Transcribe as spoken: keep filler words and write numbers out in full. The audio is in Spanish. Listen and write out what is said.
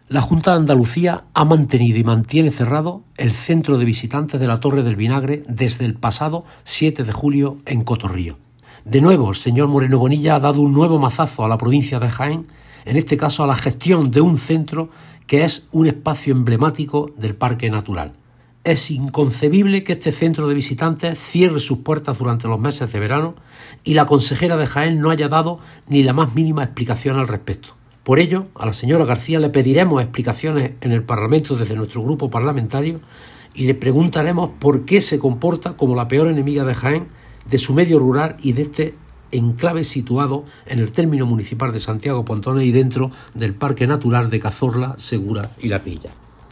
La Junta de Andalucía ha mantenido y mantiene cerrado el centro de visitantes de la Torre del Vinagre desde el pasado siete de julio en Cotorrío. De nuevo, el señor Moreno Bonilla ha dado un nuevo mazazo a la provincia de Jaén, en este caso a la gestión de un centro que es un espacio emblemático del Parque Natural. Es inconcebible que este centro de visitantes cierre sus puertas durante los meses de verano y la consejera de Jaén no haya dado ni la más mínima explicación al respecto. Por ello, a la señora García le pediremos explicaciones en el Parlamento desde nuestro grupo parlamentario y le preguntaremos por qué se comporta como la peor enemiga de Jaén, de su medio rural y de este enclave situado en el término municipal de Santiago Pontones y dentro del Parque Natural de Cazorla, Segura y La Pilla.